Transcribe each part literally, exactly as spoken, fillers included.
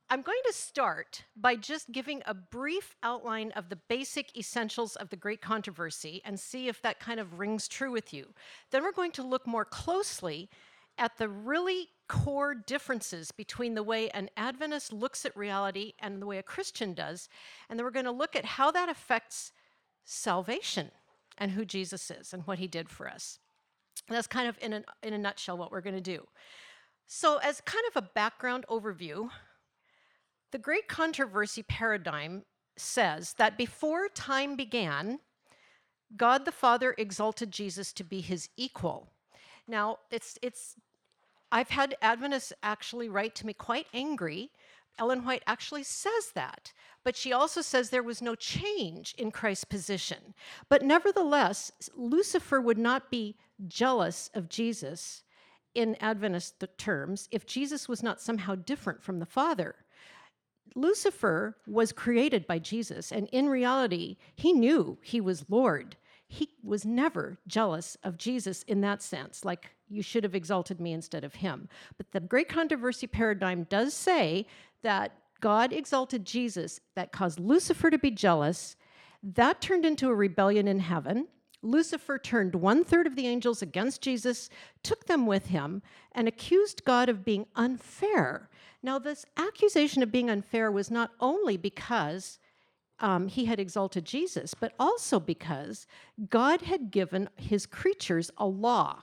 I'm going to start by just giving a brief outline of the basic essentials of the Great Controversy and see if that kind of rings true with you. Then we're going to look more closely at the really core differences between the way an Adventist looks at reality and the way a Christian does. And then we're going to look at how that affects salvation and who Jesus is and what he did for us. And that's kind of in a, in a nutshell what we're going to do. So as kind of a background overview, the Great Controversy paradigm says that before time began, God the Father exalted Jesus to be his equal. Now, it's it's I've had Adventists actually write to me quite angry. Ellen White actually says that, but she also says there was no change in Christ's position. But nevertheless, Lucifer would not be jealous of Jesus in Adventist terms if Jesus was not somehow different from the Father. Lucifer was created by Jesus, and in reality, he knew he was Lord. He was never jealous of Jesus in that sense, like, you should have exalted me instead of him. But the Great Controversy paradigm does say that God exalted Jesus, that caused Lucifer to be jealous. That turned into a rebellion in heaven. Lucifer turned one-third of the angels against Jesus, took them with him, and accused God of being unfair. Now, this accusation of being unfair was not only because um, he had exalted Jesus, but also because God had given his creatures a law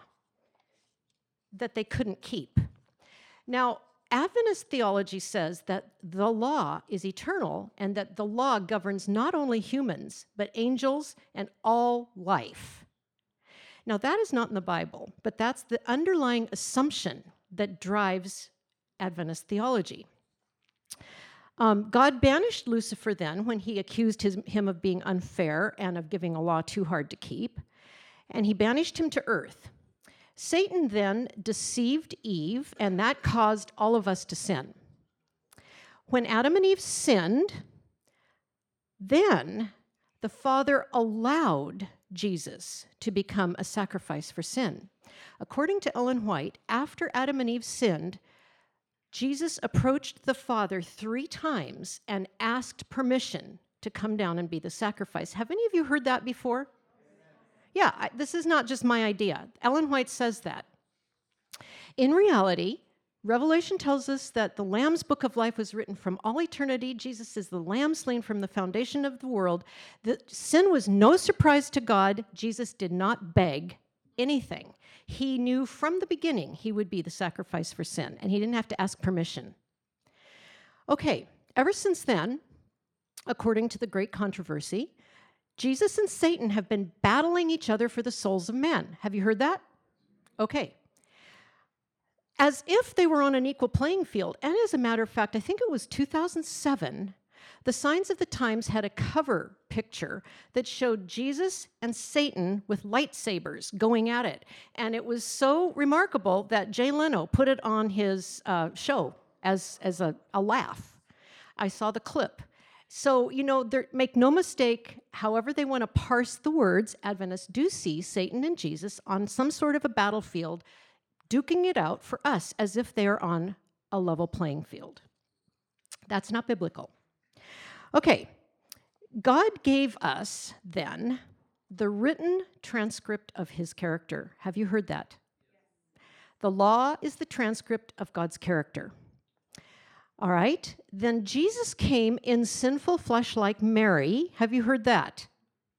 that they couldn't keep. Now, Adventist theology says that the law is eternal and that the law governs not only humans, but angels and all life. Now, that is not in the Bible, but that's the underlying assumption that drives Adventist theology. Um, God banished Lucifer then when he accused his, him of being unfair and of giving a law too hard to keep, and he banished him to earth. Satan then deceived Eve, and that caused all of us to sin. When Adam and Eve sinned, then the Father allowed Jesus to become a sacrifice for sin. According to Ellen White, after Adam and Eve sinned, Jesus approached the Father three times and asked permission to come down and be the sacrifice. Have any of you heard that before? Yeah, I, this is not just my idea. Ellen White says that. In reality, Revelation tells us that the Lamb's Book of Life was written from all eternity. Jesus is the Lamb slain from the foundation of the world. The sin was no surprise to God. Jesus did not beg anything. He knew from the beginning he would be the sacrifice for sin, and he didn't have to ask permission. Okay, ever since then, according to the Great Controversy, Jesus and Satan have been battling each other for the souls of men. Have you heard that? Okay. As if they were on an equal playing field, and as a matter of fact, I think it was two thousand seven, the Signs of the Times had a cover picture that showed Jesus and Satan with lightsabers going at it. And it was so remarkable that Jay Leno put it on his uh, show as, as a, a laugh. I saw the clip. So, you know, make no mistake, however they want to parse the words, Adventists do see Satan and Jesus on some sort of a battlefield, duking it out for us as if they are on a level playing field. That's not biblical. Okay, God gave us, then, the written transcript of his character. Have you heard that? The law is the transcript of God's character. All right, then Jesus came in sinful flesh like Mary. Have you heard that?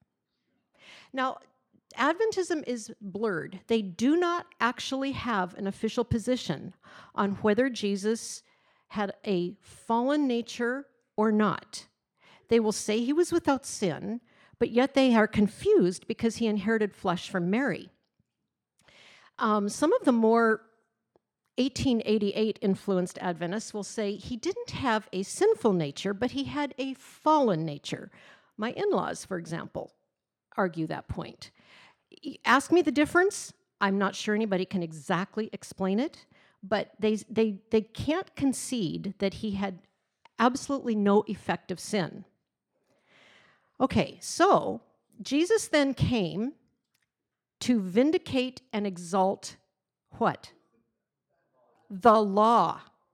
Now, Adventism is blurred. They do not actually have an official position on whether Jesus had a fallen nature or not. They will say he was without sin, but yet they are confused because he inherited flesh from Mary. Um, some of the more eighteen eighty-eight influenced Adventists will say he didn't have a sinful nature, but he had a fallen nature. My in-laws, for example, argue that point. Ask me the difference. I'm not sure anybody can exactly explain it, but they, they, they can't concede that he had absolutely no effect of sin. Okay, so Jesus then came to vindicate and exalt what? The law.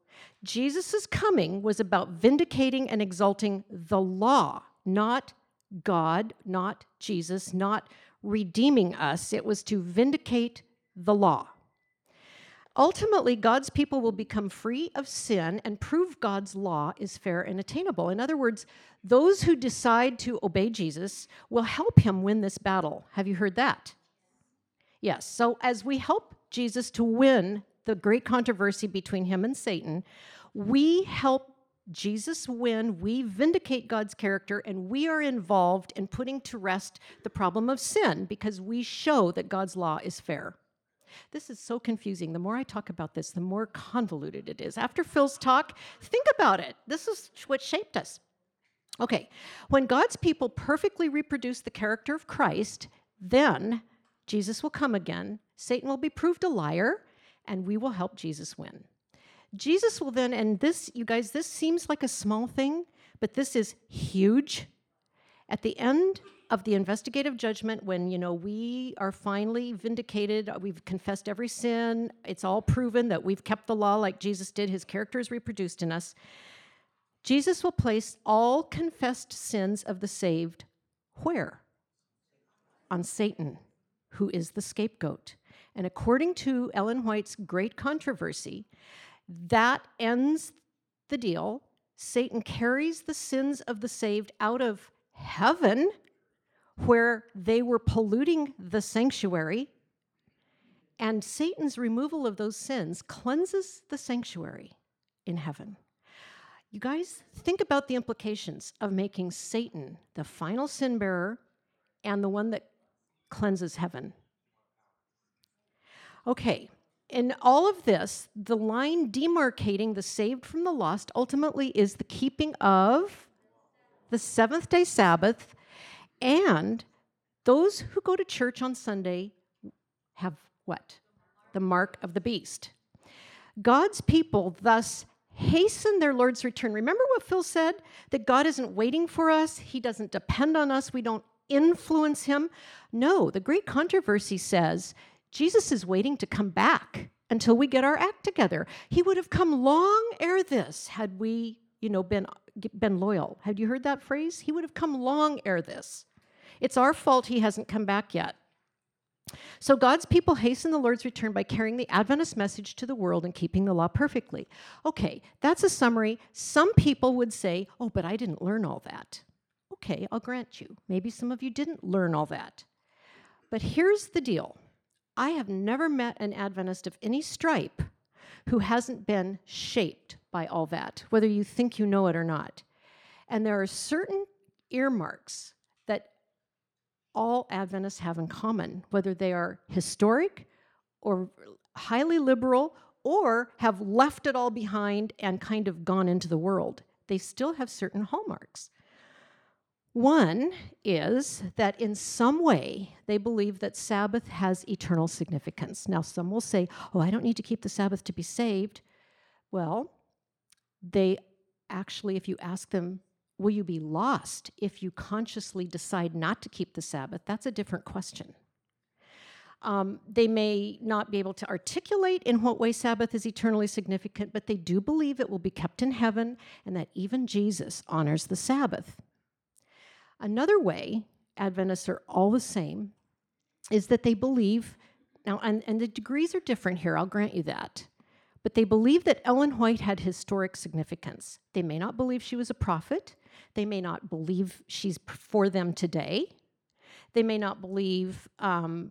Jesus' coming was about vindicating and exalting the law, not God, not Jesus, not redeeming us. It was to vindicate the law. Ultimately, God's people will become free of sin and prove God's law is fair and attainable. In other words, those who decide to obey Jesus will help him win this battle. Have you heard that? Yes. So as we help Jesus to win the great controversy between him and Satan, we help Jesus win, we vindicate God's character, and we are involved in putting to rest the problem of sin because we show that God's law is fair. This is so confusing. The more I talk about this, the more convoluted it is. After Phil's talk, think about it. This is what shaped us. Okay, when God's people perfectly reproduce the character of Christ, then Jesus will come again, Satan will be proved a liar, and we will help Jesus win. Jesus will then, and this, you guys, this seems like a small thing, but this is huge. At the end of the investigative judgment, when, you know, we are finally vindicated, we've confessed every sin, it's all proven that we've kept the law like Jesus did, his character is reproduced in us, Jesus will place all confessed sins of the saved where? On Satan, who is the scapegoat. And according to Ellen White's great controversy, that ends the deal. Satan carries the sins of the saved out of heaven, where they were polluting the sanctuary, and Satan's removal of those sins cleanses the sanctuary in heaven. You guys, think about the implications of making Satan the final sin bearer and the one that cleanses heaven. Okay, in all of this, the line demarcating the saved from the lost ultimately is the keeping of the seventh day Sabbath, and those who go to church on Sunday have what? The mark of the beast. God's people thus hasten their Lord's return. Remember what Phil said? That God isn't waiting for us. He doesn't depend on us. We don't influence him. No, the great controversy says Jesus is waiting to come back until we get our act together. He would have come long ere this had we, you know, been, been loyal. Had you heard that phrase? He would have come long ere this. It's our fault he hasn't come back yet. So God's people hasten the Lord's return by carrying the Adventist message to the world and keeping the law perfectly. Okay, that's a summary. Some people would say, oh, but I didn't learn all that. Okay, I'll grant you. Maybe some of you didn't learn all that. But here's the deal. I have never met an Adventist of any stripe who hasn't been shaped by all that, whether you think you know it or not. And there are certain earmarks that all Adventists have in common, whether they are historic or highly liberal or have left it all behind and kind of gone into the world. They still have certain hallmarks. One is that in some way they believe that Sabbath has eternal significance. Now, some will say, oh, I don't need to keep the Sabbath to be saved. Well, they actually, if you ask them, will you be lost if you consciously decide not to keep the Sabbath? That's a different question. Um, they may not be able to articulate in what way Sabbath is eternally significant, but they do believe it will be kept in heaven and that even Jesus honors the Sabbath. Another way Adventists are all the same is that they believe, now, and, and the degrees are different here, I'll grant you that, but they believe that Ellen White had historic significance. They may not believe she was a prophet. They may not believe she's for them today. They may not believe um,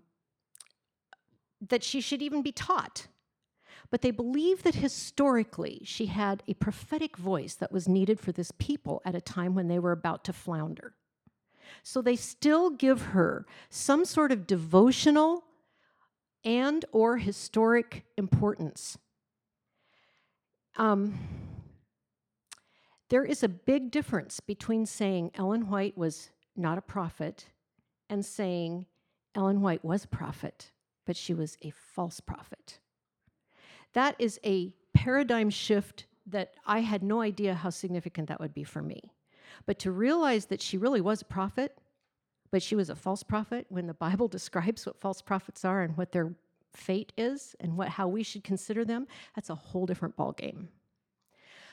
that she should even be taught. But they believe that historically she had a prophetic voice that was needed for this people at a time when they were about to flounder. So they still give her some sort of devotional and or historic importance. Um, there is a big difference between saying Ellen White was not a prophet and saying Ellen White was a prophet, but she was a false prophet. That is a paradigm shift that I had no idea how significant that would be for me. But to realize that she really was a prophet, but she was a false prophet, when the Bible describes what false prophets are and what their fate is and what how we should consider them, that's a whole different ballgame.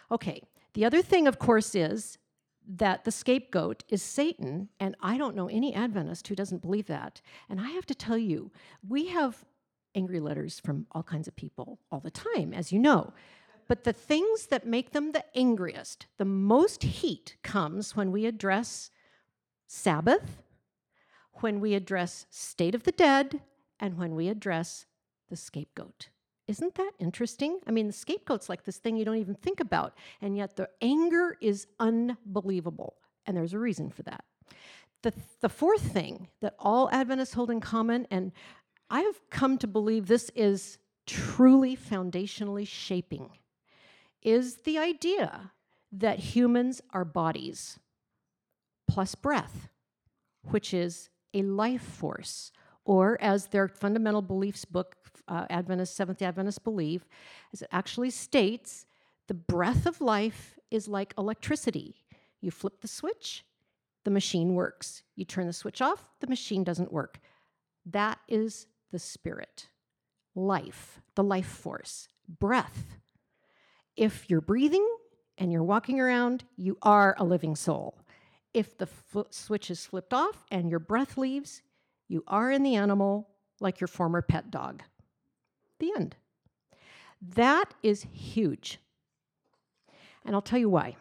Okay, the other thing, of course, is that the scapegoat is Satan, and I don't know any Adventist who doesn't believe that. And I have to tell you, we have angry letters from all kinds of people all the time, as you know. But the things that make them the angriest, the most heat comes when we address Sabbath, when we address state of the dead, and when we address the scapegoat. Isn't that interesting? I mean, the scapegoat's like this thing you don't even think about, and yet the anger is unbelievable, and there's a reason for that. The, the fourth thing that all Adventists hold in common, and I have come to believe this is truly foundationally shaping, is the idea that humans are bodies plus breath, which is a life force, or as their fundamental beliefs book, uh, Adventist, Seventh Adventists believe, as it actually states, the breath of life is like electricity. You flip the switch, the machine works. You turn the switch off, the machine doesn't work. That is the spirit, life, the life force, breath. If you're breathing and you're walking around, you are a living soul. If the fl- switch is flipped off and your breath leaves, you are in the animal like your former pet dog. The end. That is huge. And I'll tell you why.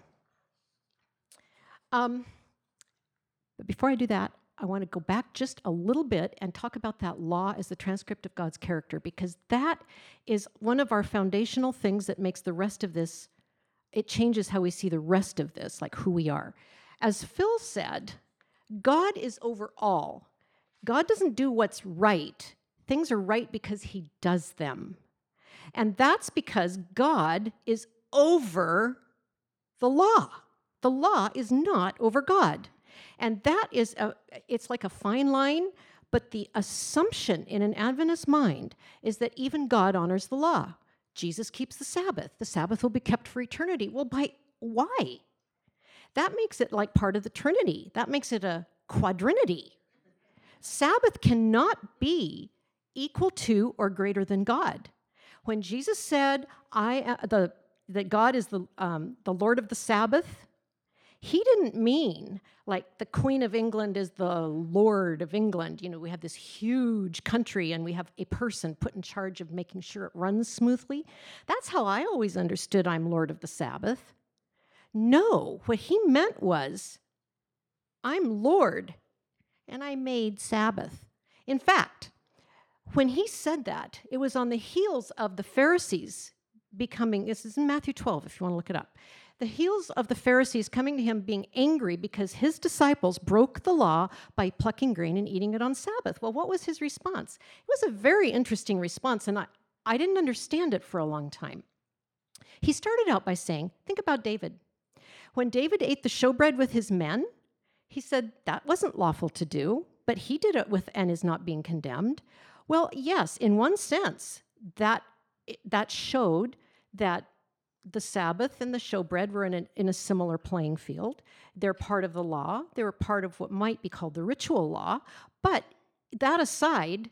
Um, but before I do that, I want to go back just a little bit and talk about that law as the transcript of God's character, because that is one of our foundational things that makes the rest of this, it changes how we see the rest of this, like who we are. As Phil said, God is over all. God doesn't do what's right. Things are right because he does them. And that's because God is over the law. The law is not over God. And that is, a, it's like a fine line, but the assumption in an Adventist mind is that even God honors the law. Jesus keeps the Sabbath. The Sabbath will be kept for eternity. Well, by why? That makes it like part of the Trinity. That makes it a quadrinity. Sabbath cannot be equal to or greater than God. When Jesus said, "I uh, the that God is the um, the Lord of the Sabbath," he didn't mean like the Queen of England is the Lord of England. You know, we have this huge country and we have a person put in charge of making sure it runs smoothly. That's how I always understood I'm Lord of the Sabbath. No, what he meant was, I'm Lord and I made Sabbath. In fact, when he said that, it was on the heels of the Pharisees becoming, this is in Matthew twelve if you want to look it up, the heels of the Pharisees coming to him being angry because his disciples broke the law by plucking grain and eating it on Sabbath. Well, what was his response? It was a very interesting response, and I, I didn't understand it for a long time. He started out by saying, think about David. When David ate the showbread with his men, he said that wasn't lawful to do, but he did it with and is not being condemned. Well, yes, in one sense, that that showed that the Sabbath and the showbread were in a, in a similar playing field. They're part of the law. They were part of what might be called the ritual law. But that aside,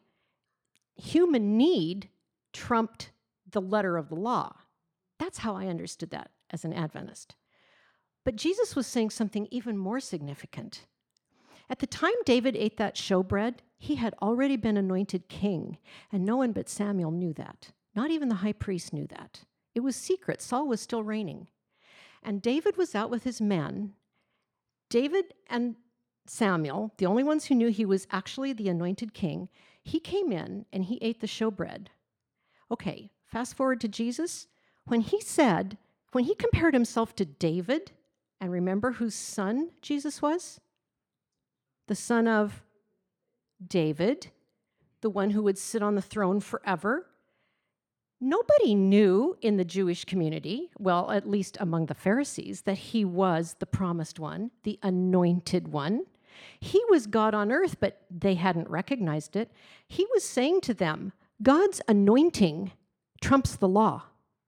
human need trumped the letter of the law. That's how I understood that as an Adventist. But Jesus was saying something even more significant. At the time David ate that showbread, he had already been anointed king, and no one but Samuel knew that. Not even the high priest knew that. It was secret. Saul was still reigning. And David was out with his men. David and Samuel, the only ones who knew he was actually the anointed king, he came in and he ate the showbread. Okay, fast forward to Jesus. When he said, when he compared himself to David, and remember whose son Jesus was? The son of David, the one who would sit on the throne forever. Nobody knew in the Jewish community, well, at least among the Pharisees, that he was the promised one, the anointed one. He was God on earth, but they hadn't recognized it. He was saying to them, God's anointing trumps the law.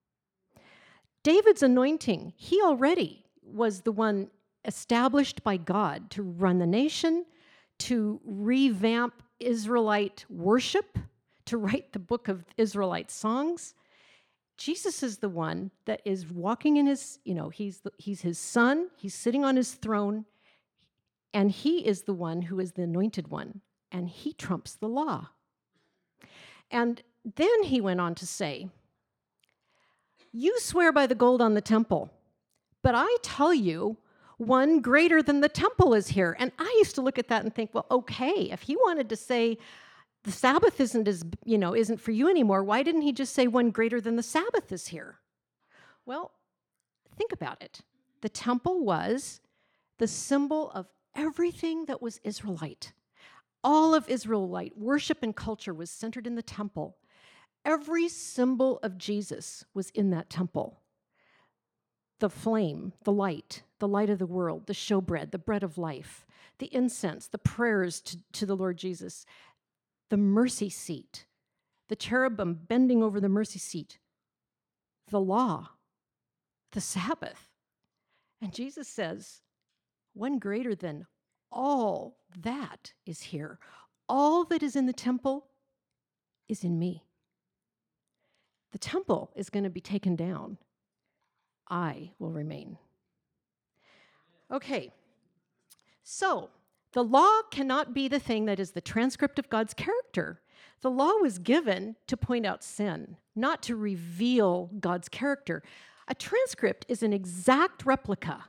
David's anointing, he already was the one established by God to run the nation, to revamp Israelite worship, to write the book of Israelite songs. Jesus is the one that is walking in his, you know, he's the, he's his son, he's sitting on his throne, and he is the one who is the anointed one, and he trumps the law. And then he went on to say, you swear by the gold on the temple, but I tell you, one greater than the temple is here. And I used to look at that and think, well, okay, if he wanted to say the Sabbath isn't as, you know, isn't for you anymore, why didn't he just say one greater than the Sabbath is here? Well, think about it. The temple was the symbol of everything that was Israelite. All of Israelite worship and culture was centered in the temple. Every symbol of Jesus was in that temple. The flame, the light, the light of the world, the showbread, the bread of life, the incense, the prayers to, to the Lord Jesus, the mercy seat, the cherubim bending over the mercy seat, the law, the Sabbath. And Jesus says, one greater than all that is here. All that is in the temple is in me. The temple is going to be taken down. I will remain. Okay, so the law cannot be the thing that is the transcript of God's character. The law was given to point out sin, not to reveal God's character. A transcript is an exact replica.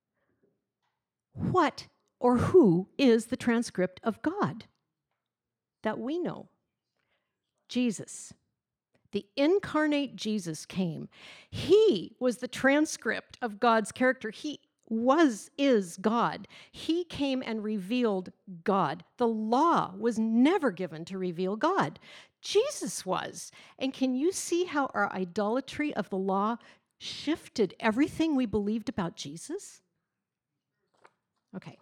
What or who is the transcript of God that we know? Jesus. The incarnate Jesus came. He was the transcript of God's character. He was, is God. He came and revealed God. The law was never given to reveal God. Jesus was. And can you see how our idolatry of the law shifted everything we believed about Jesus? Okay.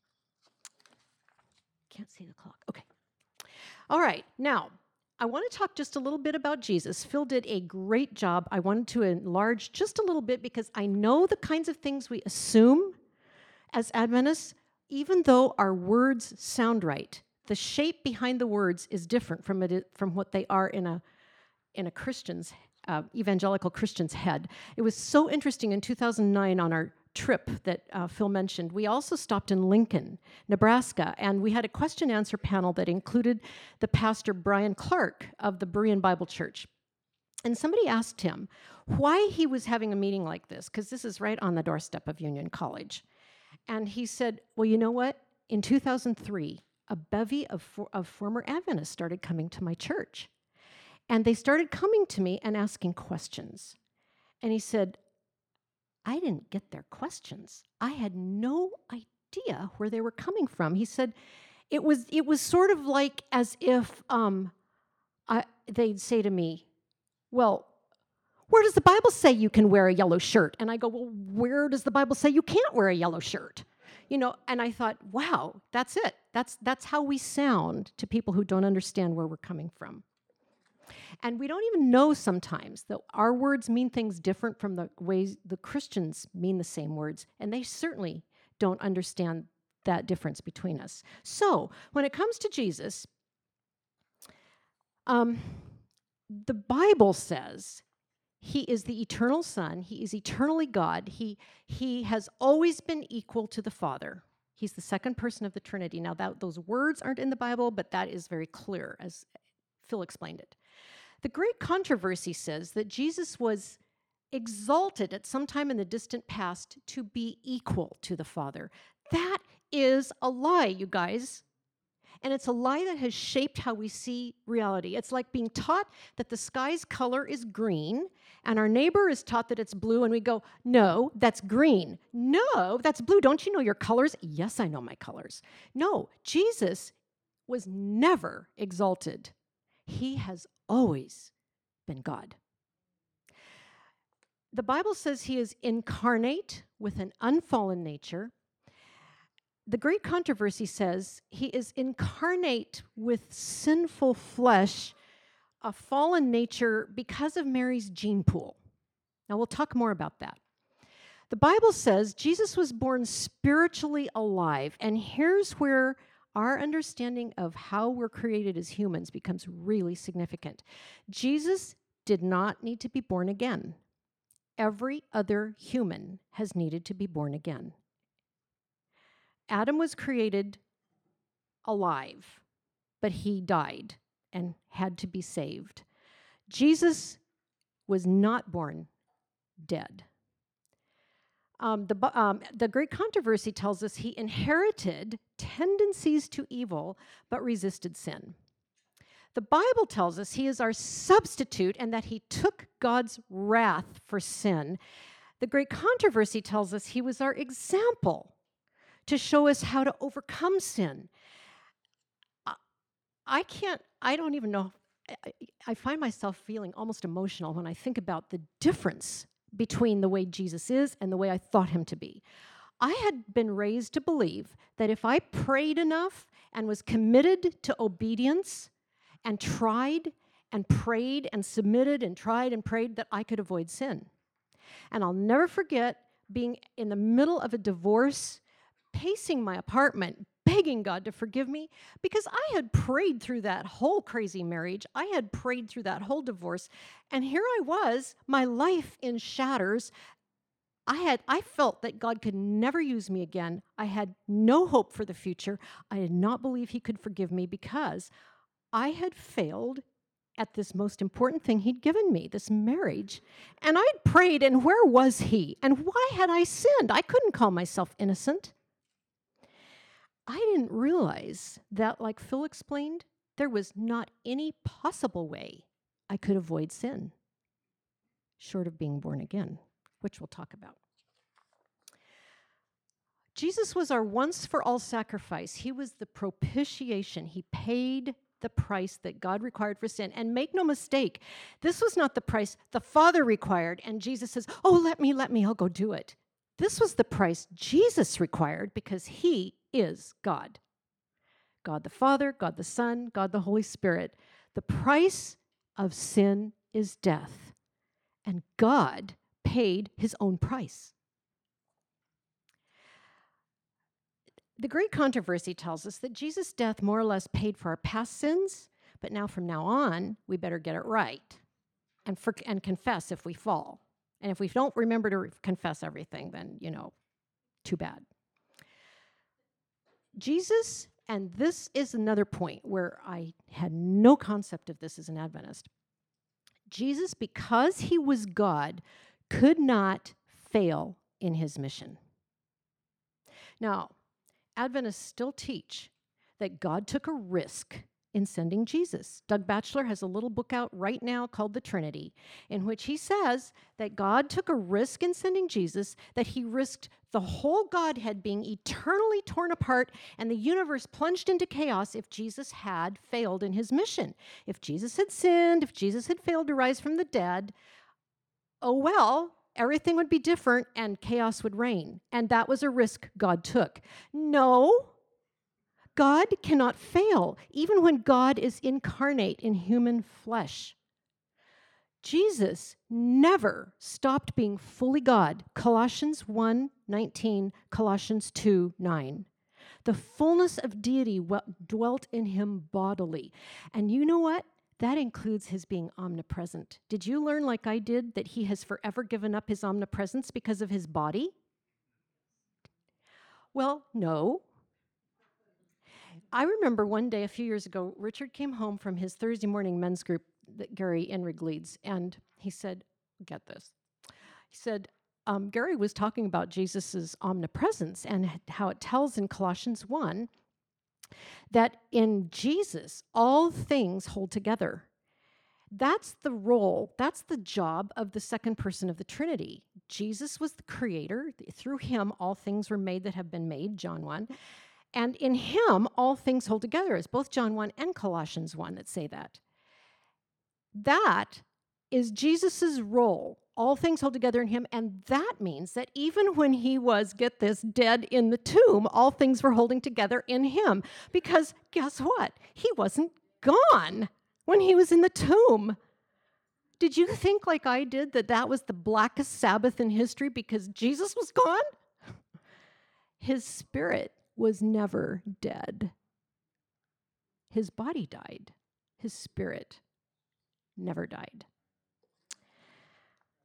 Can't see the clock. Okay. All right. Now, I want to talk just a little bit about Jesus. Phil did a great job. I wanted to enlarge just a little bit because I know the kinds of things we assume as Adventists, even though our words sound right. The shape behind the words is different from it, from what they are in a in a Christian's, uh, evangelical Christian's head. It was so interesting in two thousand nine on our trip that uh, Phil mentioned. We also stopped in Lincoln, Nebraska, and we had a question answer panel that included the pastor Brian Clark of the Berean Bible Church. And somebody asked him why he was having a meeting like this, because this is right on the doorstep of Union College. And he said, well, you know what? In two thousand three, a bevy of, for, of former Adventists started coming to my church. And they started coming to me and asking questions. And he said, I didn't get their questions. I had no idea where they were coming from. He said, it was it was sort of like as if um, I, they'd say to me, well, where does the Bible say you can wear a yellow shirt? And I go, well, where does the Bible say you can't wear a yellow shirt? You know, and I thought, wow, that's it. That's that's how we sound to people who don't understand where we're coming from. And we don't even know sometimes that our words mean things different from the ways the Christians mean the same words. And they certainly don't understand that difference between us. So when it comes to Jesus, um, the Bible says he is the eternal Son. He is eternally God. He, he has always been equal to the Father. He's the second person of the Trinity. Now, that, those words aren't in the Bible, but that is very clear, as Phil explained it. The great controversy says that Jesus was exalted at some time in the distant past to be equal to the Father. That is a lie, you guys. And it's a lie that has shaped how we see reality. It's like being taught that the sky's color is green, and our neighbor is taught that it's blue, and we go, no, that's green. No, that's blue. Don't you know your colors? Yes, I know my colors. No, Jesus was never exalted. He has always been God. The Bible says he is incarnate with an unfallen nature. The great controversy says he is incarnate with sinful flesh, a fallen nature because of Mary's gene pool. Now we'll talk more about that. The Bible says Jesus was born spiritually alive, and here's where our understanding of how we're created as humans becomes really significant. Jesus did not need to be born again. Every other human has needed to be born again. Adam was created alive, but he died and had to be saved. Jesus was not born dead. Um, the, um, the Great Controversy tells us he inherited tendencies to evil, but resisted sin. The Bible tells us he is our substitute and that he took God's wrath for sin. The Great Controversy tells us he was our example to show us how to overcome sin. I can't, I don't even know, I, I find myself feeling almost emotional when I think about the difference between the way Jesus is and the way I thought him to be. I had been raised to believe that if I prayed enough and was committed to obedience and tried and prayed and submitted and tried and prayed, that I could avoid sin. And I'll never forget being in the middle of a divorce, pacing my apartment, begging God to forgive me, because I had prayed through that whole crazy marriage. I had prayed through that whole divorce. And here I was, my life in shatters. I had, I felt that God could never use me again. I had no hope for the future. I did not believe he could forgive me because I had failed at this most important thing he'd given me, this marriage. And I'd prayed, and where was he? And why had I sinned? I couldn't call myself innocent. I didn't realize that, like Phil explained, there was not any possible way I could avoid sin, short of being born again, which we'll talk about. Jesus was our once-for-all sacrifice. He was the propitiation. He paid the price that God required for sin. And make no mistake, this was not the price the Father required, and Jesus says, oh, let me, let me, I'll go do it. This was the price Jesus required because he is God. God the Father, God the Son, God the Holy Spirit. The price of sin is death, and God paid his own price. The Great Controversy tells us that Jesus' death more or less paid for our past sins, but now from now on, we better get it right and, for, and confess if we fall. And if we don't remember to re- confess everything, then, you know, too bad. Jesus, and this is another point where I had no concept of this as an Adventist. Jesus, because he was God, could not fail in his mission. Now, Adventists still teach that God took a risk in sending Jesus. Doug Batchelor has a little book out right now called The Trinity, in which he says that God took a risk in sending Jesus, that he risked the whole Godhead being eternally torn apart and the universe plunged into chaos if Jesus had failed in his mission. If Jesus had sinned, if Jesus had failed to rise from the dead, oh well, everything would be different and chaos would reign. And that was a risk God took. No, God cannot fail, even when God is incarnate in human flesh. Jesus never stopped being fully God. Colossians one nineteen, Colossians two nine. The fullness of deity dwelt in him bodily. And you know what? That includes his being omnipresent. Did you learn, like I did, that he has forever given up his omnipresence because of his body? Well, no. I remember one day a few years ago, Richard came home from his Thursday morning men's group that Gary Enrig leads, and he said, get this. He said, um, Gary was talking about Jesus' omnipresence and how it tells in Colossians one that in Jesus, all things hold together. That's the role, that's the job of the second person of the Trinity. Jesus was the creator. Through him, all things were made that have been made, John one. And in him, all things hold together. It's both John one and Colossians one that say that. That is Jesus' role. All things hold together in him. And that means that even when he was, get this, dead in the tomb, all things were holding together in him. Because guess what? He wasn't gone when he was in the tomb. Did you think, like I did, that that was the blackest Sabbath in history because Jesus was gone? His spirit was never dead. His body died. His spirit never died.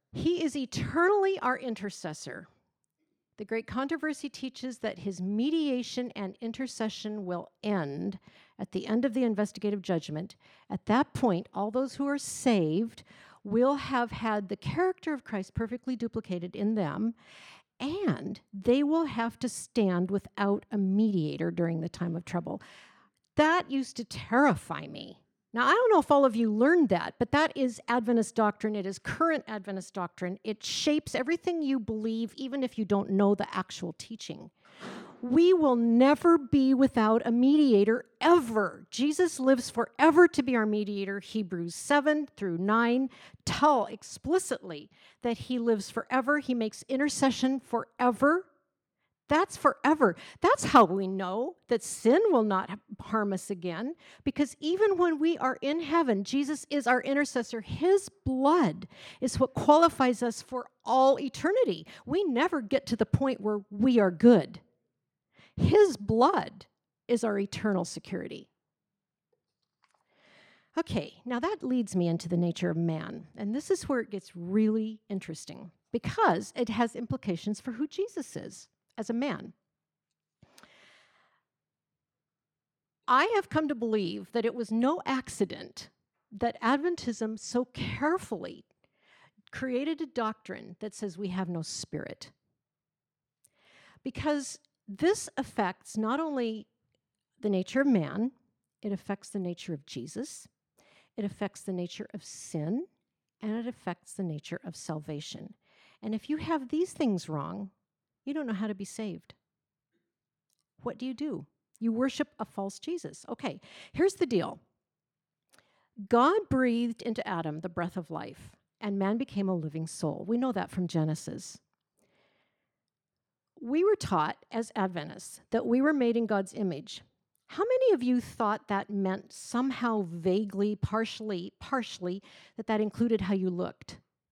He is eternally our intercessor. The great controversy teaches that his mediation and intercession will end at the end of the investigative judgment. At that point, all those who are saved will have had the character of Christ perfectly duplicated in them, and they will have to stand without a mediator during the time of trouble. That used to terrify me. Now, I don't know if all of you learned that, but that is Adventist doctrine. It is current Adventist doctrine. It shapes everything you believe, even if you don't know the actual teaching. We will never be without a mediator, ever. Jesus lives forever to be our mediator. Hebrews seven through nine tell explicitly that he lives forever. He makes intercession forever. That's forever. That's how we know that sin will not harm us again, because even when we are in heaven, Jesus is our intercessor. His blood is what qualifies us for all eternity. We never get to the point where we are good. His blood is our eternal security. Okay, now that leads me into the nature of man, and this is where it gets really interesting, because it has implications for who Jesus is as a man. I have come to believe that it was no accident that Adventism so carefully created a doctrine that says we have no spirit. Because this affects not only the nature of man, it affects the nature of Jesus, it affects the nature of sin, and it affects the nature of salvation. And if you have these things wrong, you don't know how to be saved. What do you do? You worship a false Jesus. Okay, here's the deal. God breathed into Adam the breath of life, and man became a living soul. We know that from Genesis. We were taught as Adventists that we were made in God's image. How many of you thought that meant somehow vaguely, partially, partially, that that included how you looked?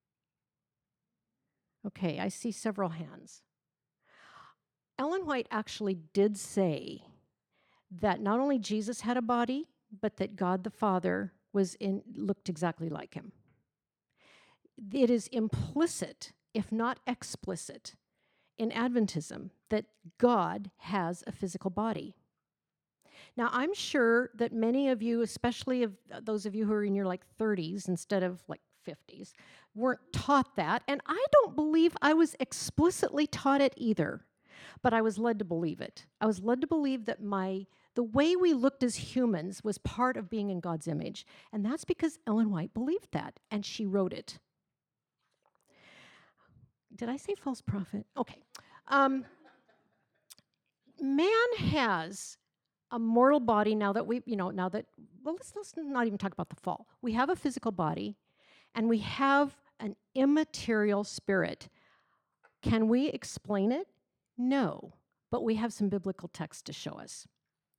Okay, I see several hands. Ellen White actually did say that not only Jesus had a body, but that God the Father was in, looked exactly like him. It is implicit, if not explicit, in Adventism that God has a physical body. Now, I'm sure that many of you, especially of those of you who are in your like thirties instead of like fifties, weren't taught that, and I don't believe I was explicitly taught it either. But I was led to believe it. I was led to believe that my the way we looked as humans was part of being in God's image. And that's because Ellen White believed that, and she wrote it. Did I say false prophet? Okay. Um, man has a mortal body now that we, you know, now that, well, let's, let's not even talk about the fall. We have a physical body, and we have an immaterial spirit. Can we explain it? No, but we have some biblical text to show us.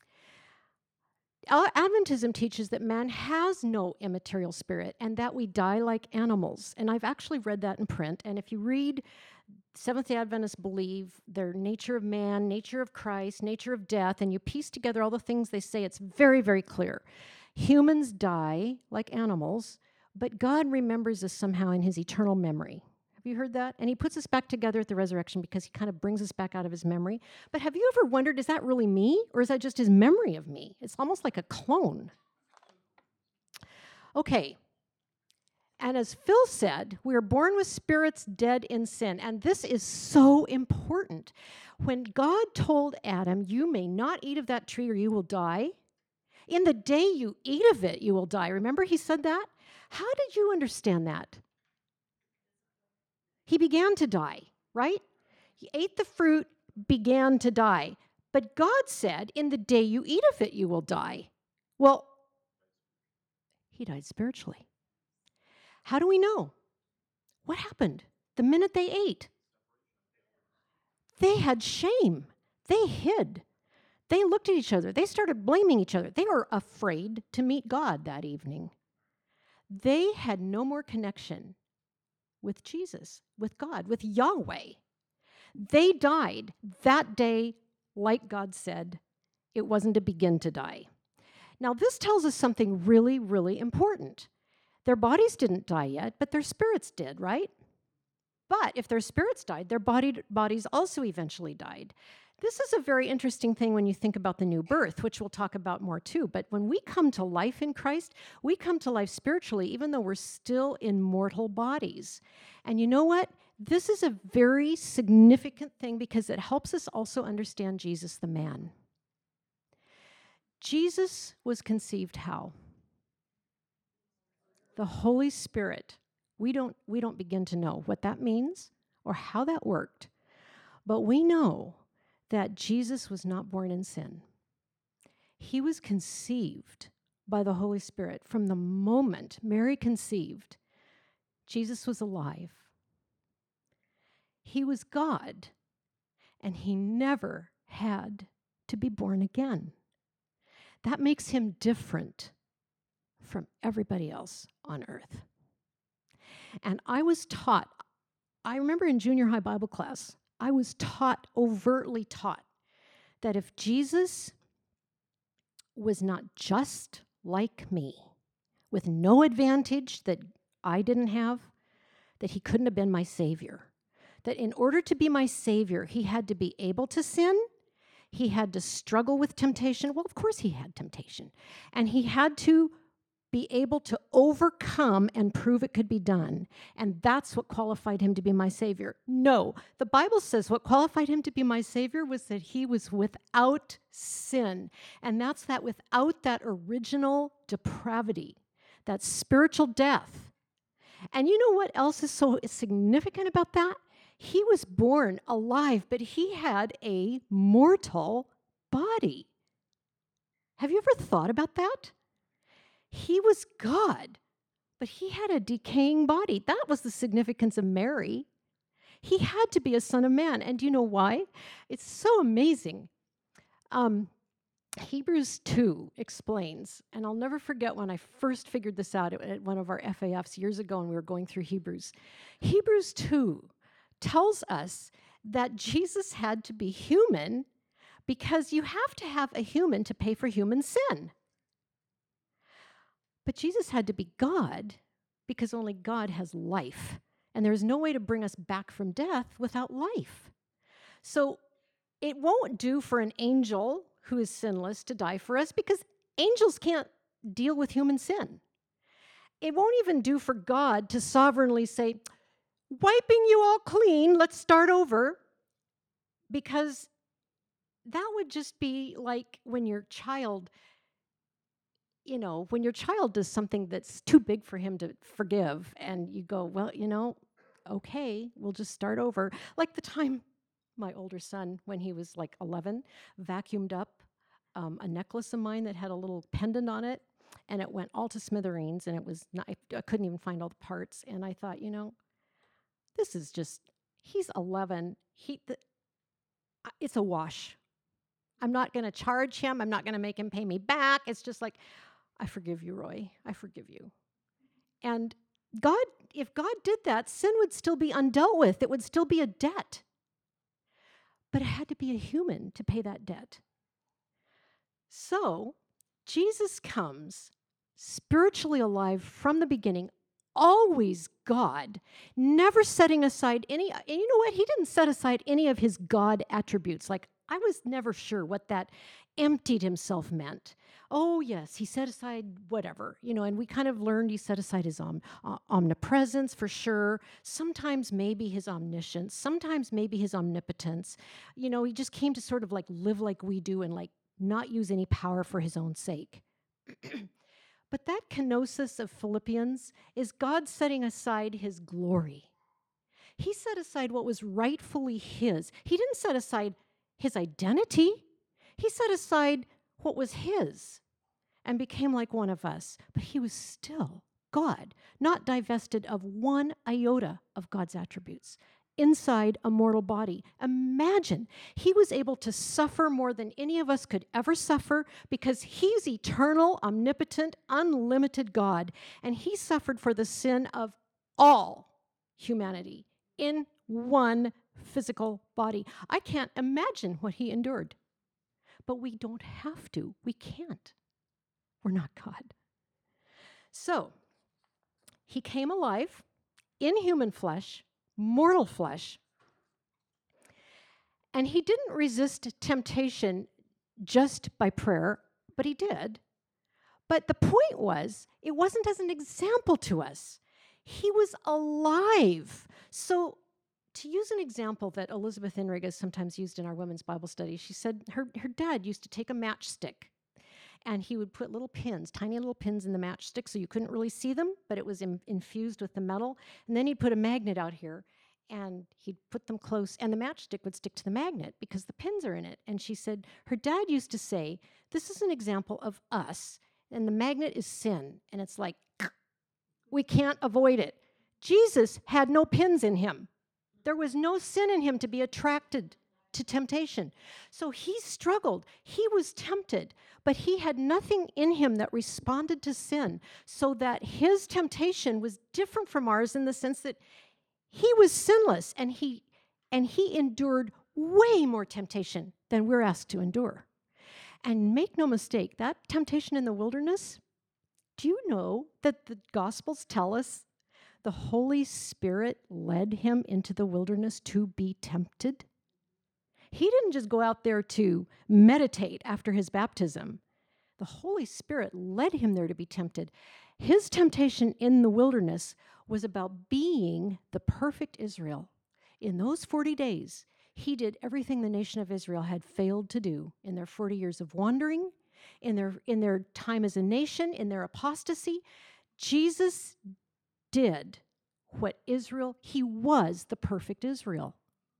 Adventism teaches that man has no immaterial spirit and that we die like animals. And I've actually read that in print. And if you read Seventh-day Adventists believe their nature of man, nature of Christ, nature of death, and you piece together all the things they say, it's very, very clear. Humans die like animals, but God remembers us somehow in his eternal memory. You heard that? And he puts us back together at the resurrection because he kind of brings us back out of his memory. But have you ever wondered, is that really me? Or is that just his memory of me? It's almost like a clone. Okay. And as Phil said, we are born with spirits dead in sin. And this is so important. When God told Adam, you may not eat of that tree or you will die, in the day you eat of it, you will die. Remember he said that? How did you understand that? He began to die, right? He ate the fruit, began to die. But God said, in the day you eat of it, you will die. Well, he died spiritually. How do we know? What happened the minute they ate? They had shame. They hid. They looked at each other. They started blaming each other. They were afraid to meet God that evening. They had no more connection with Jesus, with God, with Yahweh. They died that day, like God said. It wasn't to begin to die. Now, this tells us something really, really important. Their bodies didn't die yet, but their spirits did, right? But if their spirits died, their body, bodies also eventually died. This is a very interesting thing when you think about the new birth, which we'll talk about more too. But when we come to life in Christ, we come to life spiritually, even though we're still in mortal bodies. And you know what? This is a very significant thing because it helps us also understand Jesus the man. Jesus was conceived how? The Holy Spirit. We don't, we don't begin to know what that means or how that worked. But we know that Jesus was not born in sin. He was conceived by the Holy Spirit. From the moment Mary conceived, Jesus was alive. He was God, and he never had to be born again. That makes him different from everybody else on earth. And I was taught, I remember in junior high Bible class, I was taught, overtly taught, that if Jesus was not just like me, with no advantage that I didn't have, that he couldn't have been my Savior. That in order to be my Savior, he had to be able to sin, he had to struggle with temptation. Well, of course he had temptation. And he had to be able to overcome and prove it could be done. And that's what qualified him to be my Savior. No, the Bible says what qualified him to be my Savior was that he was without sin. And that's that without that original depravity, that spiritual death. And you know what else is so significant about that? He was born alive, but he had a mortal body. Have you ever thought about that? He was God, but he had a decaying body. That was the significance of Mary. He had to be a son of man. And do you know why? It's so amazing. Um, Hebrews two explains, and I'll never forget when I first figured this out at one of our F A Fs years ago and we were going through Hebrews. Hebrews two tells us that Jesus had to be human because you have to have a human to pay for human sin. But Jesus had to be God because only God has life. And there's no way to bring us back from death without life. So it won't do for an angel who is sinless to die for us because angels can't deal with human sin. It won't even do for God to sovereignly say, wiping you all clean, let's start over, because that would just be like when your child, you know, when your child does something that's too big for him to forgive, and you go, well, you know, okay, we'll just start over. Like the time my older son, when he was like eleven, vacuumed up um, a necklace of mine that had a little pendant on it, and it went all to smithereens, and it was not, I couldn't even find all the parts, and I thought, you know, this is just, he's eleven. He, the, it's a wash. I'm not going to charge him. I'm not going to make him pay me back. It's just like, I forgive you, Roy. I forgive you. And God, if God did that, sin would still be undealt with. It would still be a debt. But it had to be a human to pay that debt. So Jesus comes spiritually alive from the beginning, always God, never setting aside any, and you know what? He didn't set aside any of his God attributes. Like, I was never sure what that emptied himself meant. Oh, yes, he set aside whatever, you know, and we kind of learned he set aside his om- uh, omnipresence for sure. Sometimes maybe his omniscience, sometimes maybe his omnipotence. You know, he just came to sort of like live like we do and like not use any power for his own sake. But that kenosis of Philippians is God setting aside his glory. He set aside what was rightfully his. He didn't set aside his identity. He set aside what was his and became like one of us. But he was still God, not divested of one iota of God's attributes, inside a mortal body. Imagine, he was able to suffer more than any of us could ever suffer because he's eternal, omnipotent, unlimited God, and he suffered for the sin of all humanity in one physical body. I can't imagine what he endured, but we don't have to. We can't. We're not God. So, he came alive in human flesh, mortal flesh. And he didn't resist temptation just by prayer, but he did. But the point was, it wasn't as an example to us. He was alive. So to use an example that Elizabeth Inrig sometimes used in our women's Bible study, she said her, her dad used to take a matchstick and he would put little pins, tiny little pins in the matchstick so you couldn't really see them, but it was in, infused with the metal. And then he'd put a magnet out here and he'd put them close and the matchstick would stick to the magnet because the pins are in it. And she said her dad used to say, this is an example of us and the magnet is sin. And it's like, we can't avoid it. Jesus had no pins in him. There was no sin in him to be attracted to temptation. So he struggled. He was tempted, but he had nothing in him that responded to sin, so that his temptation was different from ours in the sense that he was sinless and he and he endured way more temptation than we're asked to endure. And make no mistake, that temptation in the wilderness, do you know that the Gospels tell us the Holy Spirit led him into the wilderness to be tempted? He didn't just go out there to meditate after his baptism. The Holy Spirit led him there to be tempted. His temptation in the wilderness was about being the perfect Israel. In those forty days, he did everything the nation of Israel had failed to do in their forty years of wandering, in their, in their time as a nation, in their apostasy. Jesus did what Israel, he was the perfect Israel.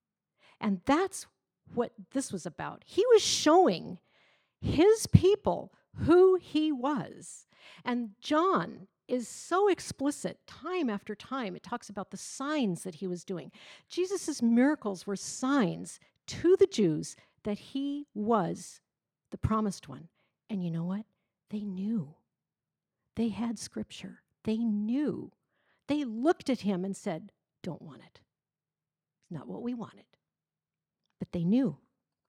And that's what this was about. He was showing his people who he was. And John is so explicit time after time. It talks about the signs that he was doing. Jesus' miracles were signs to the Jews that he was the promised one. And you know what? They knew. They had scripture. They knew. They looked at him and said, don't want it. It's not what we wanted. But they knew.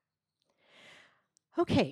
Okay.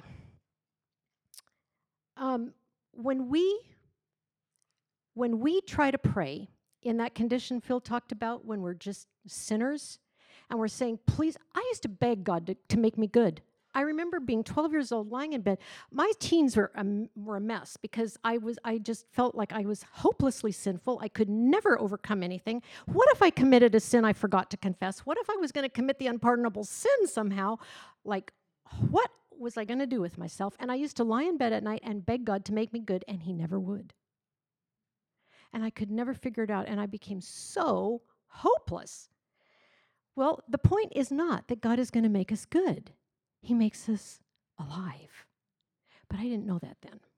Um, when we when we try to pray in that condition Phil talked about, when we're just sinners, and we're saying, please, I used to beg God to, to make me good. I remember being twelve years old, lying in bed. My teens were a, were a mess because I was I just felt like I was hopelessly sinful. I could never overcome anything. What if I committed a sin I forgot to confess? What if I was going to commit the unpardonable sin somehow? Like, what was I going to do with myself? And I used to lie in bed at night and beg God to make me good, and he never would. And I could never figure it out, and I became so hopeless. Well, the point is not that God is going to make us good. He makes us alive. But I didn't know that then.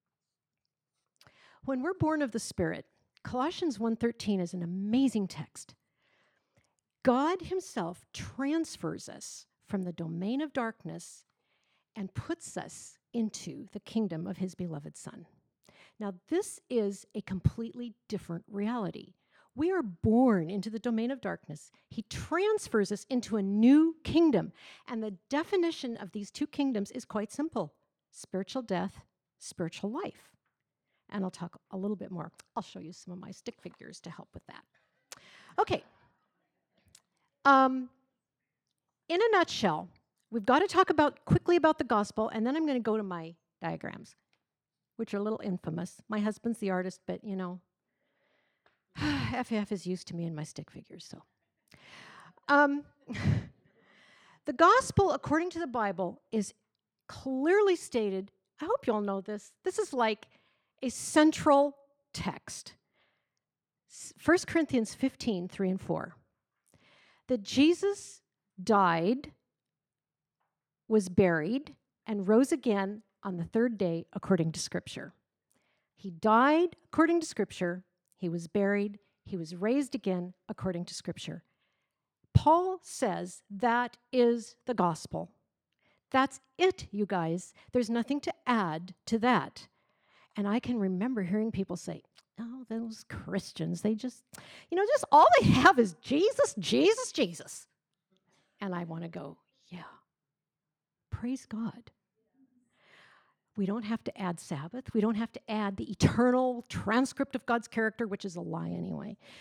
When we're born of the Spirit, Colossians one thirteen is an amazing text. God himself transfers us from the domain of darkness and puts us into the kingdom of his beloved Son. Now, this is a completely different reality. We are born into the domain of darkness. He transfers us into a new kingdom. And the definition of these two kingdoms is quite simple. Spiritual death, spiritual life. And I'll talk a little bit more. I'll show you some of my stick figures to help with that. Okay. Um, in a nutshell, we've got to talk about quickly about the gospel, and then I'm going to go to my diagrams, which are a little infamous. My husband's the artist, but, you know, F F is used to me and my stick figures, so. Um, the gospel, according to the Bible, is clearly stated. I hope you all know this. This is like a central text. First Corinthians fifteen, three and four. That Jesus died, was buried, and rose again on the third day according to Scripture. He died according to Scripture. He was buried. He was raised again according to Scripture. Paul says that is the gospel. That's it, you guys. There's nothing to add to that. And I can remember hearing people say, oh, those Christians, they just, you know, just all they have is Jesus, Jesus, Jesus. And I want to go, yeah, praise God. We don't have to add Sabbath. We don't have to add the eternal transcript of God's character, which is a lie anyway.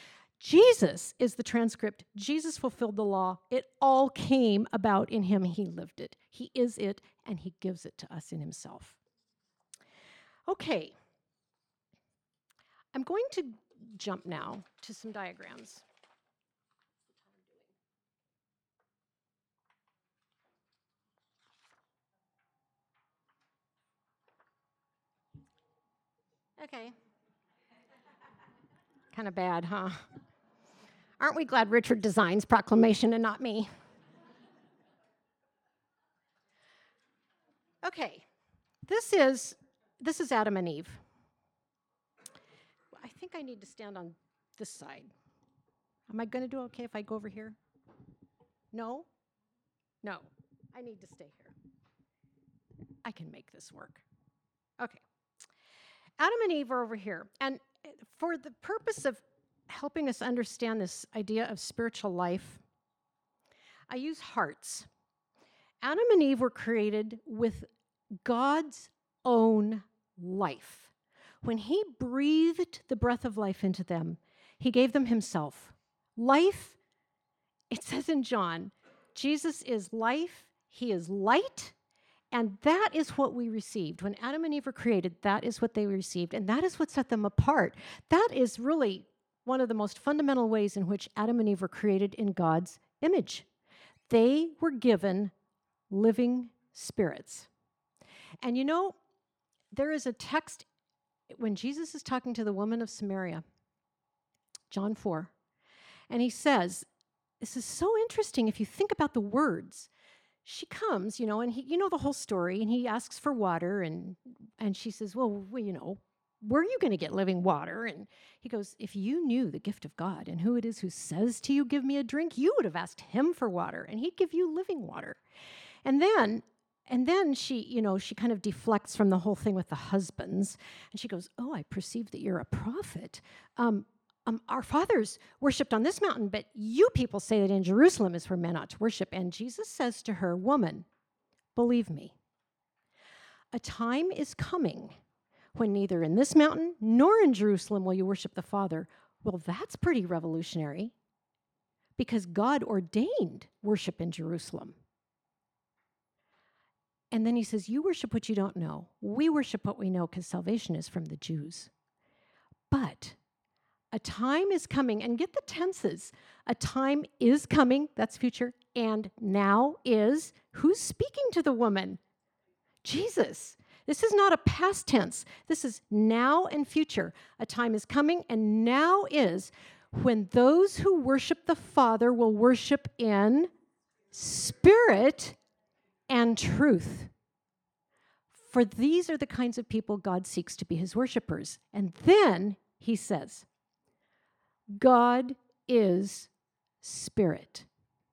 Jesus is the transcript. Jesus fulfilled the law. It all came about in him. He lived it. He is it, and he gives it to us in himself. Okay. I'm going to jump now to some diagrams. Okay. Kind of bad, huh? Aren't we glad Richard designs proclamation and not me? Okay. This is this is Adam and Eve. I think I need to stand on this side. Am I going to do okay if I go over here? No? No. I need to stay here. I can make this work. Okay. Adam and Eve are over here. And for the purpose of helping us understand this idea of spiritual life, I use hearts. Adam and Eve were created with God's own life. When he breathed the breath of life into them, he gave them himself. Life, it says in John, Jesus is life, he is light, and that is what we received. When Adam and Eve were created, that is what they received, and that is what set them apart. That is really one of the most fundamental ways in which Adam and Eve were created in God's image. They were given living spirits. And you know, there is a text when Jesus is talking to the woman of Samaria, John four, and he says, this is so interesting if you think about the words. She comes, you know, and he, you know the whole story, and he asks for water, and and she says, well, well you know, where are you going to get living water? And he goes, if you knew the gift of God and who it is who says to you, give me a drink, you would have asked him for water, and he'd give you living water. And then And then she, you know, she kind of deflects from the whole thing with the husbands. And she goes, oh, I perceive that you're a prophet. Um, um, our fathers worshipped on this mountain, but you people say that in Jerusalem is where men ought to worship. And Jesus says to her, woman, believe me, a time is coming when neither in this mountain nor in Jerusalem will you worship the Father. Well, that's pretty revolutionary because God ordained worship in Jerusalem. And then he says, you worship what you don't know. We worship what we know because salvation is from the Jews. But a time is coming, and get the tenses. A time is coming, that's future, and now is. Who's speaking to the woman? Jesus. This is not a past tense. This is now and future. A time is coming, and now is when those who worship the Father will worship in spirit and truth. For these are the kinds of people God seeks to be his worshipers. And then he says, God is spirit.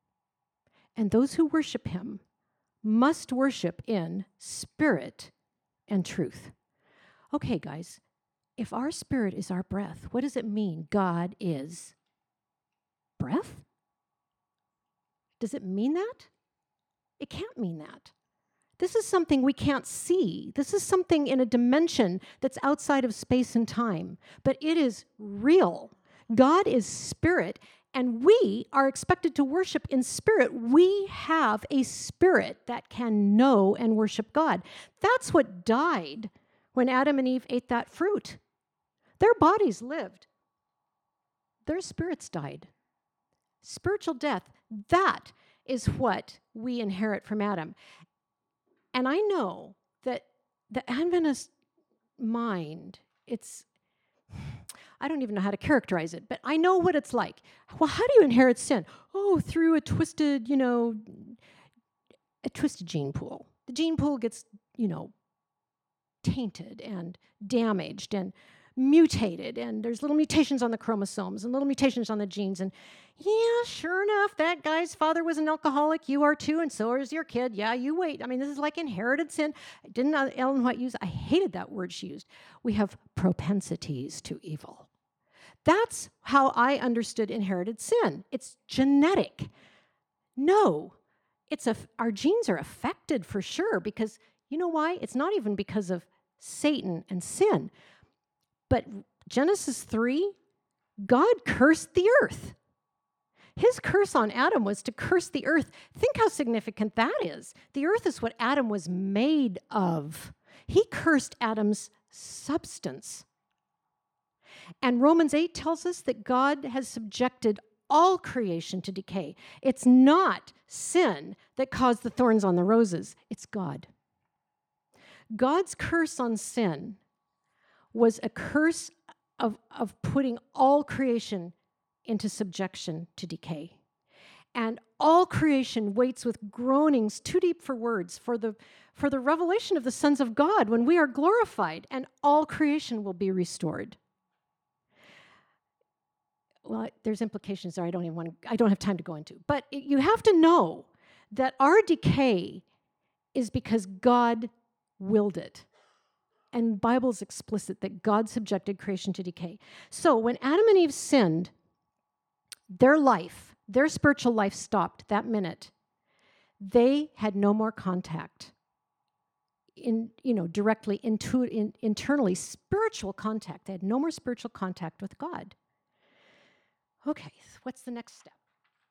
And those who worship him must worship in spirit and truth. Okay, guys, if our spirit is our breath, what does it mean God is breath? Does it mean that? It can't mean that. This is something we can't see. This is something in a dimension that's outside of space and time, but it is real. God is spirit, and we are expected to worship in spirit. We have a spirit that can know and worship God. That's what died when Adam and Eve ate that fruit. Their bodies lived. Their spirits died. Spiritual death, that is what we inherit from Adam. And I know that the Adventist mind, it's, I don't even know how to characterize it, but I know what it's like. Well, how do you inherit sin? Oh, through a twisted, you know, a twisted gene pool. The gene pool gets, you know, tainted and damaged and mutated, and there's little mutations on the chromosomes and little mutations on the genes, and yeah, sure enough, that guy's father was an alcoholic, you are too, and so is your kid. Yeah, you wait. I mean, this is like inherited sin. Didn't Ellen White use, I hated that word she used. We have propensities to evil. That's how I understood inherited sin. It's genetic. No, it's a, our genes are affected for sure, because you know why? It's not even because of Satan and sin. But Genesis three, God cursed the earth. His curse on Adam was to curse the earth. Think how significant that is. The earth is what Adam was made of. He cursed Adam's substance. And Romans eight tells us that God has subjected all creation to decay. It's not sin that caused the thorns on the roses. It's God. God's curse on sin was a curse of, of putting all creation into subjection to decay. And all creation waits with groanings too deep for words for the, for the revelation of the sons of God when we are glorified, and all creation will be restored. Well, there's implications there I don't even want to, I don't have time to go into. But it, you have to know that our decay is because God willed it. And the Bible's explicit that God subjected creation to decay. So when Adam and Eve sinned, their life, their spiritual life stopped that minute. They had no more contact, in you know, directly, intu- in, internally, spiritual contact. They had no more spiritual contact with God. Okay, so what's the next step?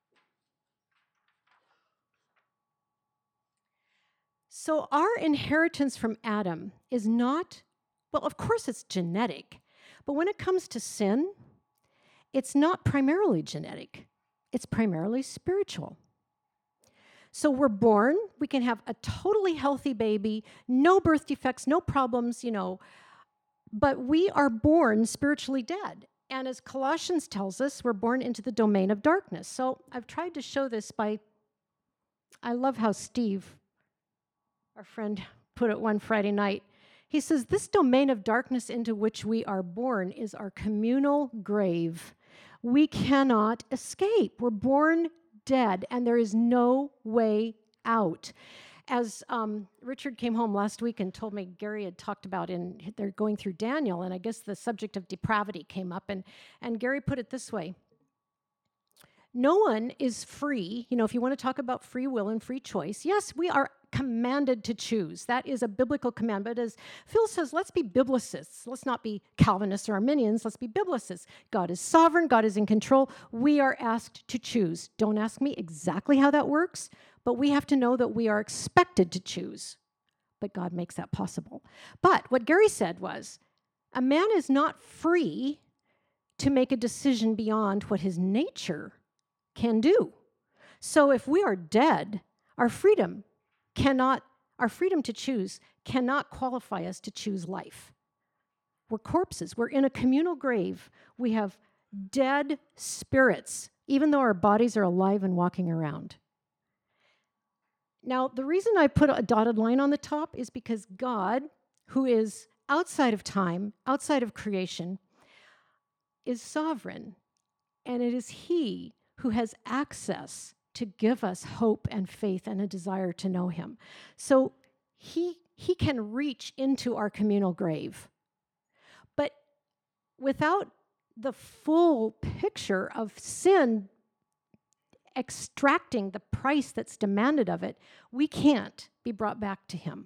So our inheritance from Adam is not, well, of course it's genetic, but when it comes to sin, it's not primarily genetic. It's primarily spiritual. So we're born, we can have a totally healthy baby, no birth defects, no problems, you know, but we are born spiritually dead. And as Colossians tells us, we're born into the domain of darkness. So I've tried to show this by, I love how Steve, our friend, put it one Friday night. He says, this domain of darkness into which we are born is our communal grave. We cannot escape. We're born dead, and there is no way out. As um, Richard came home last week and told me Gary had talked about in, they're going through Daniel, and I guess the subject of depravity came up, and, and Gary put it this way. No one is free, you know, if you want to talk about free will and free choice, yes, we are commanded to choose. That is a biblical command. But as Phil says, let's be biblicists. Let's not be Calvinists or Arminians. Let's be biblicists. God is sovereign. God is in control. We are asked to choose. Don't ask me exactly how that works, but we have to know that we are expected to choose. But God makes that possible. But what Gary said was, a man is not free to make a decision beyond what his nature can do. So if we are dead, our freedom cannot, our freedom to choose cannot qualify us to choose life. We're corpses. We're in a communal grave. We have dead spirits, even though our bodies are alive and walking around. Now, the reason I put a dotted line on the top is because God, who is outside of time, outside of creation, is sovereign, and it is He who has access to give us hope and faith and a desire to know Him. So he, he can reach into our communal grave. But without the full picture of sin extracting the price that's demanded of it, we can't be brought back to Him.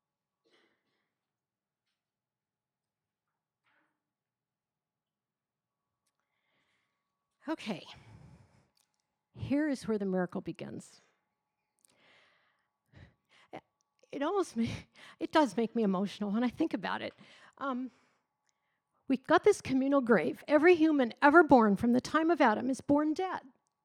Okay. Here is where the miracle begins. It almost, it does make me emotional when I think about it. Um, we've got this communal grave. Every human ever born from the time of Adam is born dead.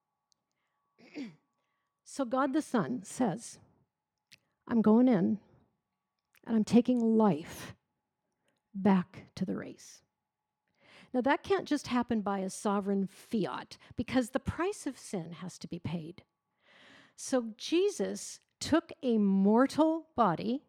So God the Son says, I'm going in and I'm taking life back to the race. Now, that can't just happen by a sovereign fiat, because the price of sin has to be paid. So Jesus took a mortal body,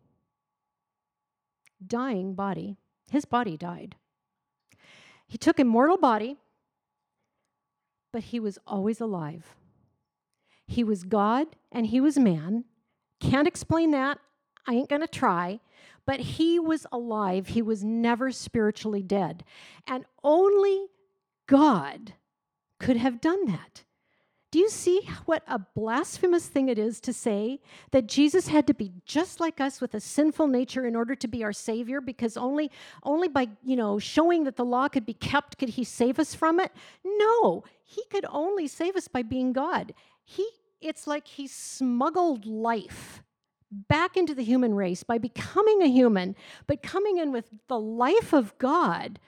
dying body. His body died. He took a mortal body, but He was always alive. He was God and He was man. Can't explain that. I ain't going to try. But He was alive. He was never spiritually dead. And only God could have done that. Do you see what a blasphemous thing it is to say that Jesus had to be just like us with a sinful nature in order to be our Savior, because only, only by, you know, showing that the law could be kept could he save us from it? No, he could only save us by being God. He, it's like he smuggled life back into the human race by becoming a human, but coming in with the life of God,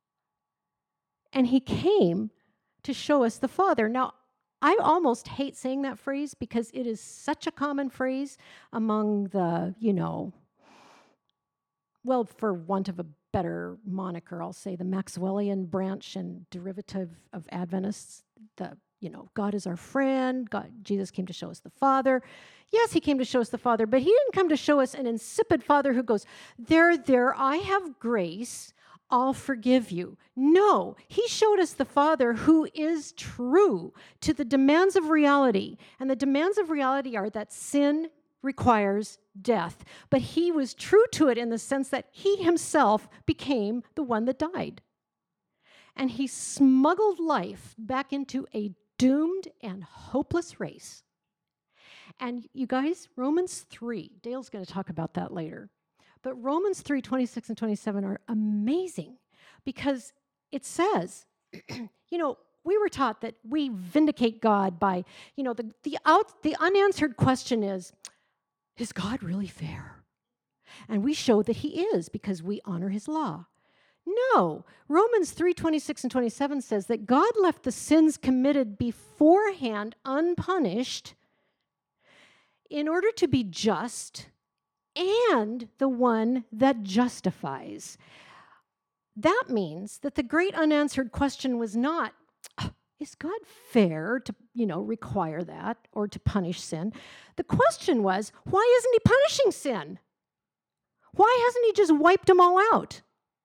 and he came to show us the Father. Now, I almost hate saying that phrase because it is such a common phrase among the, you know, well, for want of a better moniker, I'll say the Maxwellian branch and derivative of Adventists. The, you know, God is our friend. God, Jesus came to show us the Father. Yes, he came to show us the Father, but he didn't come to show us an insipid Father who goes, there, there, I have grace. I'll forgive you. No, he showed us the Father who is true to the demands of reality. And the demands of reality are that sin requires death. But he was true to it in the sense that he himself became the one that died. And he smuggled life back into a doomed and hopeless race. And you guys, Romans three, Dale's going to talk about that later. But Romans three, twenty-six and twenty-seven are amazing because it says, you know, we were taught that we vindicate God by, you know, the, the, out, the unanswered question is, is God really fair? And we show that he is because we honor his law. No, Romans three, twenty-six and twenty-seven says that God left the sins committed beforehand unpunished in order to be just and the one that justifies. That means that the great unanswered question was not, is God fair to, you know, require that or to punish sin? The question was, why isn't he punishing sin? Why hasn't he just wiped them all out?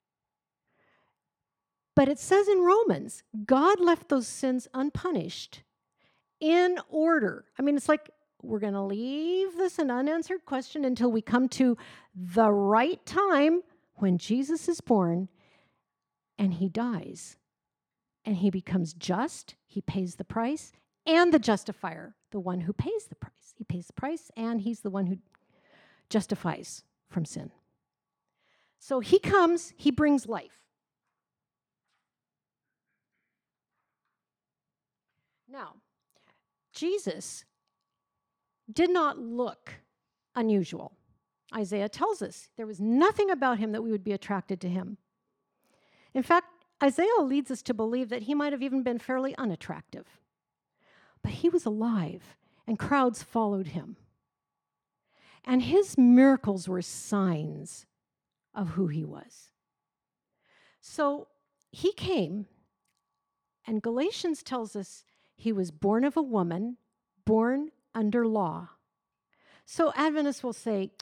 But it says in Romans, God left those sins unpunished in order. I mean, it's like, we're going to leave this an unanswered question until we come to the right time when Jesus is born and he dies. And he becomes just, he pays the price, and the justifier, the one who pays the price. He pays the price, and he's the one who justifies from sin. So he comes, he brings life. Now, Jesus did not look unusual. Isaiah tells us there was nothing about him that we would be attracted to him. In fact, Isaiah leads us to believe that he might have even been fairly unattractive. But he was alive, and crowds followed him. And his miracles were signs of who he was. So he came, and Galatians tells us he was born of a woman, born under law. So Adventists will say,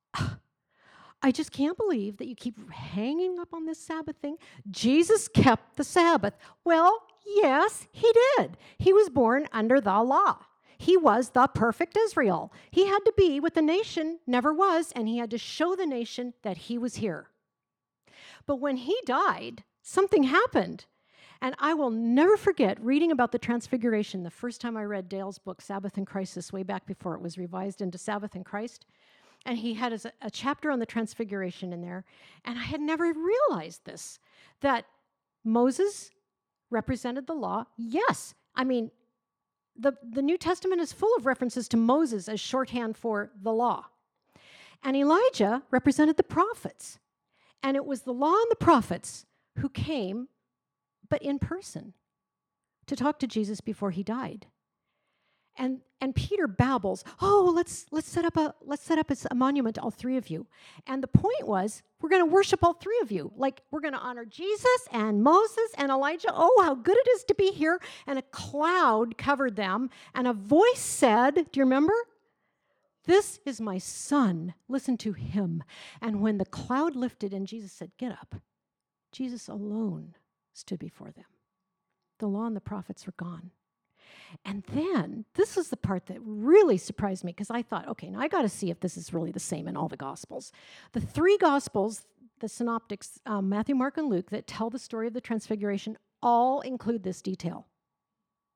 I just can't believe that you keep hanging up on this Sabbath thing. Jesus kept the Sabbath. Well, yes, he did. He was born under the law. He was the perfect Israel. He had to be what the nation never was, and he had to show the nation that he was here. But when he died, something happened. And I will never forget reading about the Transfiguration the first time I read Dale's book, Sabbath and Crisis, way back before it was revised into Sabbath and Christ. And he had a, a chapter on the Transfiguration in there. And I had never realized this, that Moses represented the law. Yes, I mean, the, the New Testament is full of references to Moses as shorthand for the law. And Elijah represented the prophets. And it was the law and the prophets who came, but in person, to talk to Jesus before he died. And and Peter babbles, oh, let's let's set up a let's set up a, a monument to all three of you. And the point was, we're going to worship all three of you. Like, we're going to honor Jesus and Moses and Elijah. Oh, how good it is to be here. And a cloud covered them, and a voice said, do you remember? This is my son. Listen to him. And when the cloud lifted and Jesus said, get up, Jesus alone stood before them. The law and the prophets were gone. And then, this is the part that really surprised me, because I thought, okay, now I got to see if this is really the same in all the Gospels. The three Gospels, the synoptics, um, Matthew, Mark, and Luke, that tell the story of the Transfiguration, all include this detail.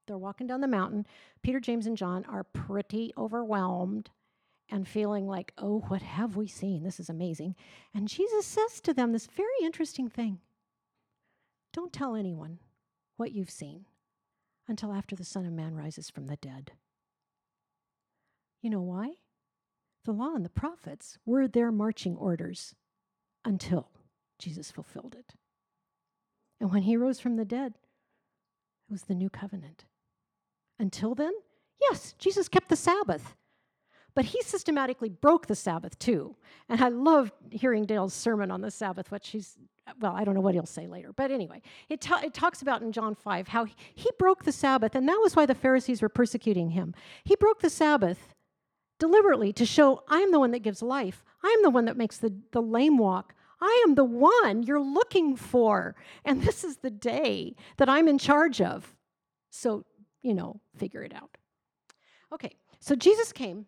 They're walking down the mountain. Peter, James, and John are pretty overwhelmed and feeling like, oh, what have we seen? This is amazing. And Jesus says to them this very interesting thing. Don't tell anyone what you've seen until after the Son of Man rises from the dead. You know why? The law and the prophets were their marching orders until Jesus fulfilled it. And when he rose from the dead, it was the new covenant. Until then, yes, Jesus kept the Sabbath. But he systematically broke the Sabbath too. And I love hearing Dale's sermon on the Sabbath, which he's, well, I don't know what he'll say later. But anyway, it, ta- it talks about in John five how he, he broke the Sabbath, and that was why the Pharisees were persecuting him. He broke the Sabbath deliberately to show, I am the one that gives life. I am the one that makes the, the lame walk. I am the one you're looking for. And this is the day that I'm in charge of. So, you know, figure it out. Okay, so Jesus came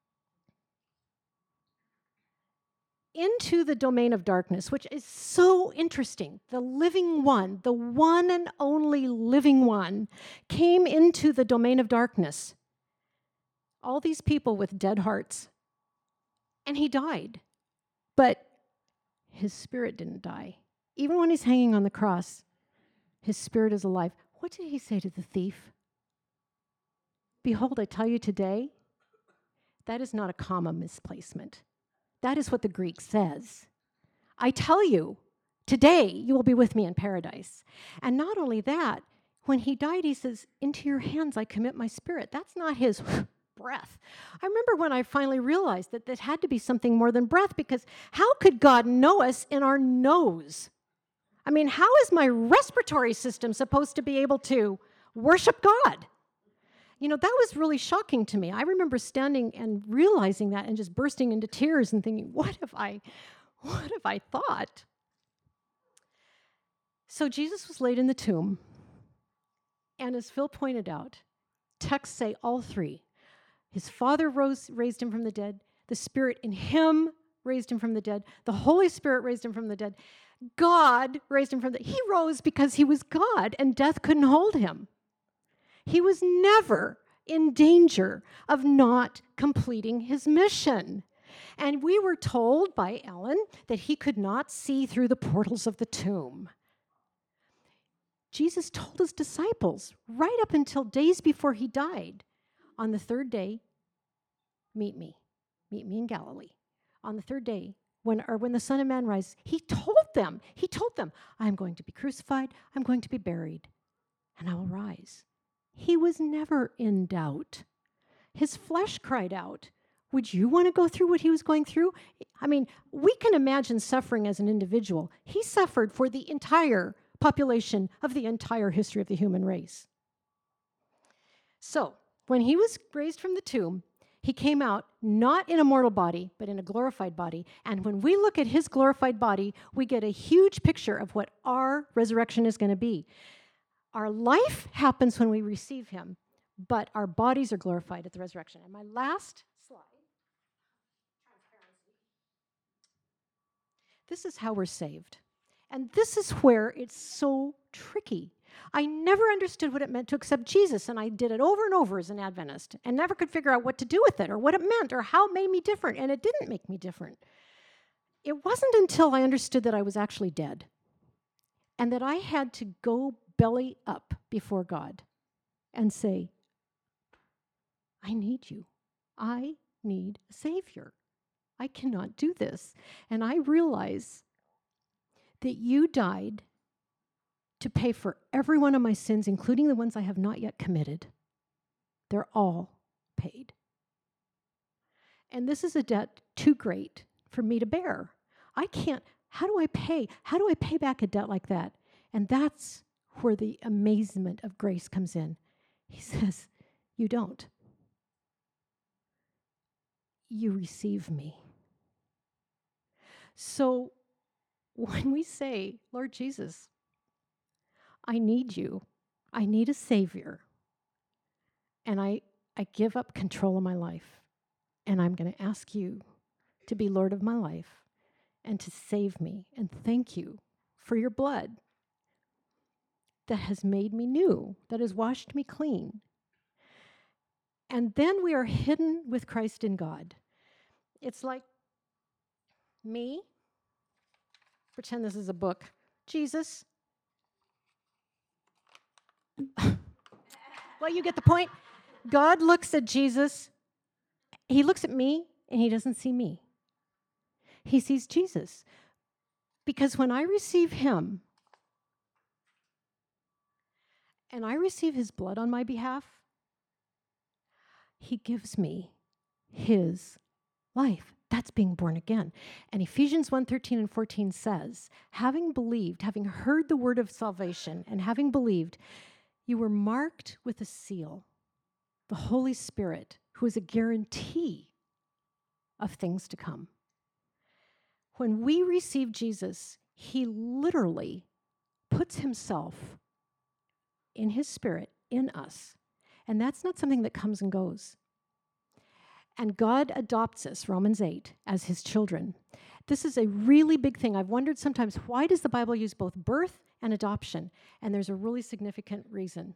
into the domain of darkness, which is so interesting. The living one, the one and only living one, came into the domain of darkness. All these people with dead hearts. And he died. But his spirit didn't die. Even when he's hanging on the cross, his spirit is alive. What did he say to the thief? Behold, I tell you today, that is not a comma misplacement. That is what the Greek says. I tell you, today you will be with me in paradise. And not only that, when he died, he says, into your hands I commit my spirit. That's not his breath. I remember when I finally realized that this had to be something more than breath, because how could God know us in our nose? I mean, how is my respiratory system supposed to be able to worship God? You know, that was really shocking to me. I remember standing and realizing that and just bursting into tears and thinking, what have I, what have I thought? So Jesus was laid in the tomb. And as Phil pointed out, texts say all three. His Father rose, raised him from the dead. The Spirit in him raised him from the dead. The Holy Spirit raised him from the dead. God raised him from the dead. He rose because he was God and death couldn't hold him. He was never in danger of not completing his mission. And we were told by Ellen that he could not see through the portals of the tomb. Jesus told his disciples right up until days before he died, on the third day, meet me. Meet me in Galilee. On the third day, when, or when the Son of Man rises, he told them, he told them, I'm going to be crucified, I'm going to be buried, and I will rise. He was never in doubt. His flesh cried out. Would you want to go through what he was going through? I mean, we can imagine suffering as an individual. He suffered for the entire population of the entire history of the human race. So, when he was raised from the tomb, he came out not in a mortal body, but in a glorified body. And when we look at his glorified body, we get a huge picture of what our resurrection is going to be. Our life happens when we receive him, but our bodies are glorified at the resurrection. And my last slide, transparency. This is how we're saved. And this is where it's so tricky. I never understood what it meant to accept Jesus, and I did it over and over as an Adventist and never could figure out what to do with it or what it meant or how it made me different, and it didn't make me different. It wasn't until I understood that I was actually dead and that I had to go belly up before God and say, I need you. I need a Savior. I cannot do this. And I realize that you died to pay for every one of my sins, including the ones I have not yet committed. They're all paid. And this is a debt too great for me to bear. I can't, how do I pay? How do I pay back a debt like that? And that's where the amazement of grace comes in. He says, you don't. You receive me. So when we say, Lord Jesus, I need you, I need a Savior, and I, I give up control of my life, and I'm going to ask you to be Lord of my life and to save me, and thank you for your blood that has made me new, that has washed me clean. And then we are hidden with Christ in God. It's like me, pretend this is a book, Jesus. Well, you get the point. God looks at Jesus. He looks at me, and he doesn't see me. He sees Jesus. Because when I receive him, and I receive his blood on my behalf, he gives me his life. That's being born again. And Ephesians one thirteen and fourteen says, having believed, having heard the word of salvation, and having believed, you were marked with a seal, the Holy Spirit, who is a guarantee of things to come. When we receive Jesus, he literally puts himself in his spirit in us. And that's not something that comes and goes. And God adopts us, Romans eight, as his children. This is a really big thing. I've wondered sometimes, why does the Bible use both birth and adoption? And there's a really significant reason.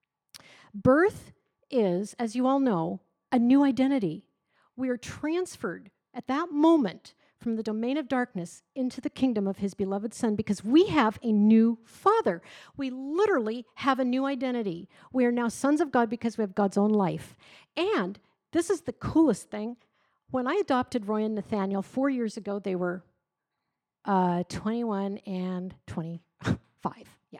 Birth is, as you all know, a new identity. We are transferred at that moment from the domain of darkness into the kingdom of his beloved Son because we have a new Father. We literally have a new identity. We are now sons of God because we have God's own life. And this is the coolest thing. When I adopted Roy and Nathaniel four years ago, they were uh, twenty-one and twenty-five. Yeah.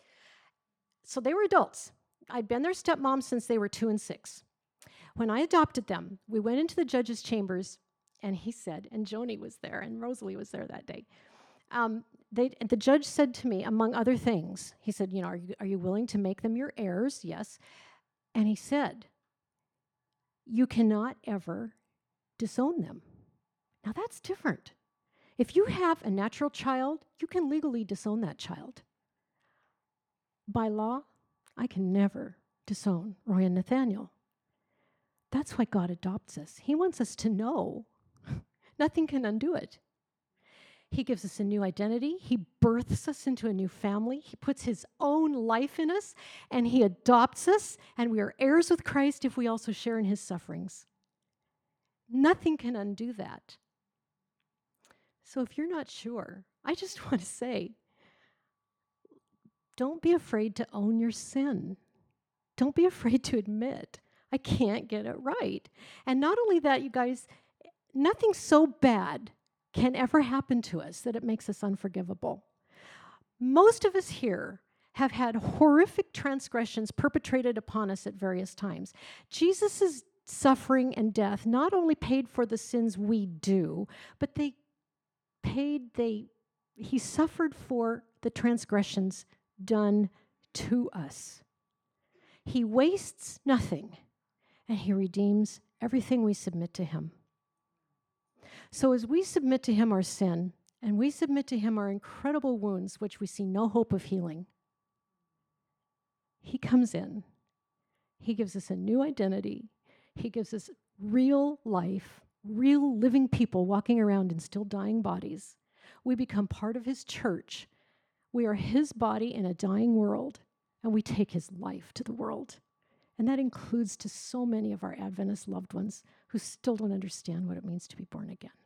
So they were adults. I'd been their stepmom since they were two and six. When I adopted them, we went into the judge's chambers, and he said, and Joni was there, and Rosalie was there that day. Um, they, the judge said to me, among other things, he said, you know, are you, are you willing to make them your heirs? Yes. And he said, you cannot ever disown them. Now that's different. If you have a natural child, you can legally disown that child. By law, I can never disown Roy and Nathaniel. That's why God adopts us. He wants us to know nothing can undo it. He gives us a new identity. He births us into a new family. He puts his own life in us, and he adopts us, and we are heirs with Christ if we also share in his sufferings. Nothing can undo that. So if you're not sure, I just want to say, don't be afraid to own your sin. Don't be afraid to admit, I can't get it right. And not only that, you guys, nothing so bad can ever happen to us that it makes us unforgivable. Most of us here have had horrific transgressions perpetrated upon us at various times. Jesus' suffering and death not only paid for the sins we do, but they paid, they, he suffered for the transgressions done to us. He wastes nothing, and he redeems everything we submit to him. So as we submit to him our sin, and we submit to him our incredible wounds, which we see no hope of healing, he comes in. He gives us a new identity. He gives us real life, real living people walking around in still dying bodies. We become part of his church. We are his body in a dying world, and we take his life to the world. And that includes to so many of our Adventist loved ones who still don't understand what it means to be born again.